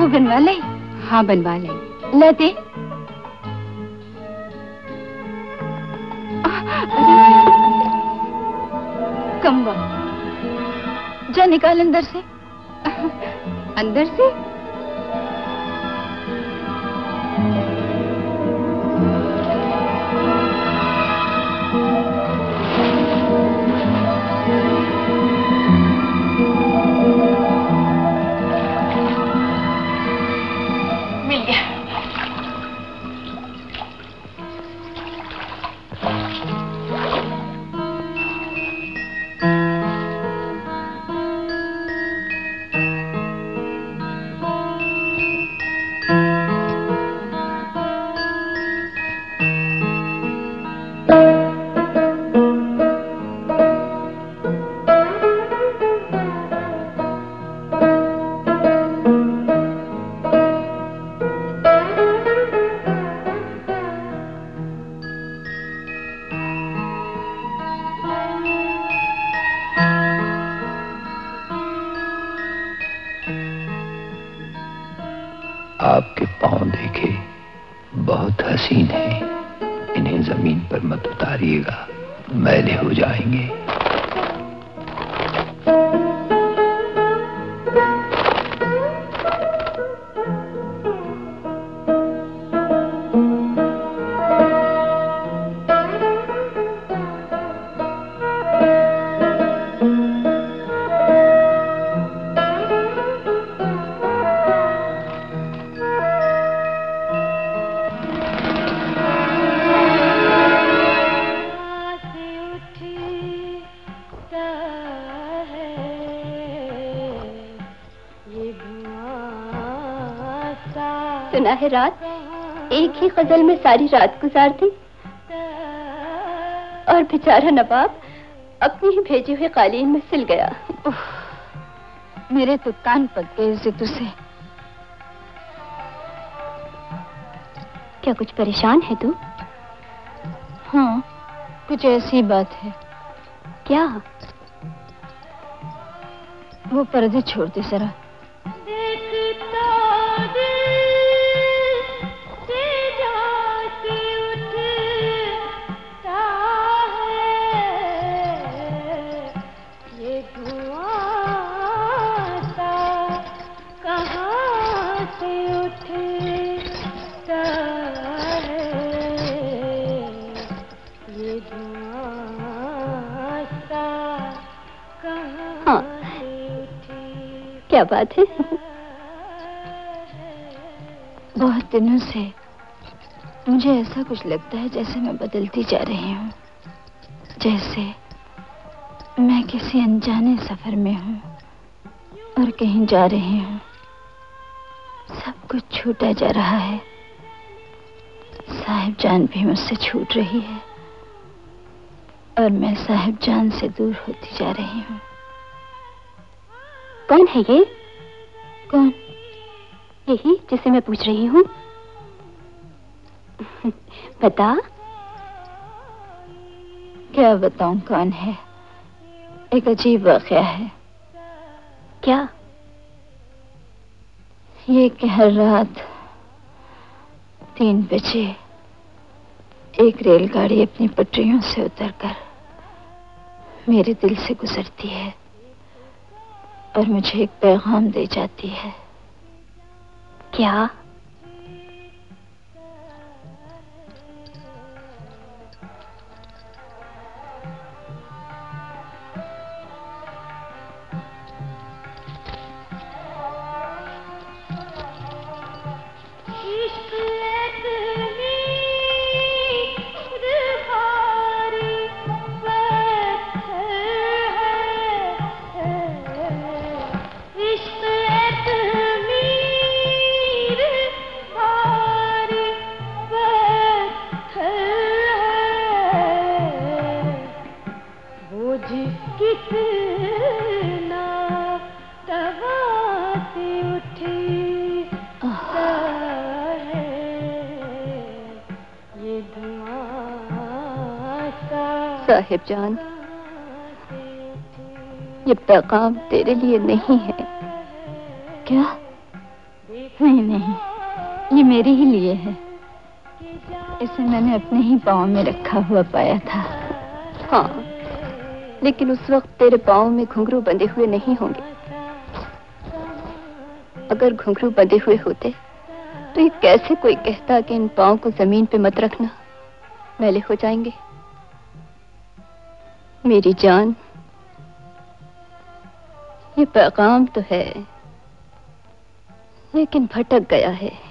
वो बनवा लाई? हाँ बनवा लाई। लाते। कम वक्त, जा निकाल अंदर से। अंदर से? आपके पांव देखे, बहुत हसीन है। इन्हें जमीन पर मत उतारिएगा, मैले हो जाएंगे। सुना है रात एक ही गजल में सारी रात गुजार दी, और बेचारा नवाब अपनी ही भेजी हुई कालीन में सिल गया। मेरे तो कान पक गए जिक्र से। क्या कुछ परेशान है तू? हाँ, कुछ ऐसी बात है। क्या? वो पर्दे छोड़ दे जरा। हाँ, क्या बात है? बहुत दिनों से मुझे ऐसा कुछ लगता है जैसे मैं बदलती जा रही हूँ, जैसे मैं किसी अनजाने सफर में हूँ और कहीं जा रही हूँ। सब कुछ छूटा जा रहा है। साहिब जान भी मुझसे छूट रही है और मैं साहिब जान से दूर होती जा रही हूँ। कौन है ये? कौन? यही जिसे मैं पूछ रही हूँ। बता। क्या बताऊं कौन है? एक अजीब वाकया है। क्या? ये कि हर रात 3 बजे एक रेलगाड़ी अपनी पटरियों से उतरकर मेरे दिल से गुजरती है और मुझे एक पैगाम दे जाती है। क्या? साहिब जान, ये पैगाम तेरे लिए नहीं है। क्या? नहीं नहीं, ये मेरे ही लिए है। इसे मैंने अपने ही पाँव में रखा हुआ पाया था। हाँ, लेकिन उस वक्त तेरे पाँव में घुंघरू बंधे हुए नहीं होंगे। अगर घुंघरू बंधे हुए होते तो ये कैसे कोई कहता कि इन पाँव को जमीन पे मत रखना, मैले हो जाएंगे। मेरी जान, ये पैगाम तो है, लेकिन भटक गया है।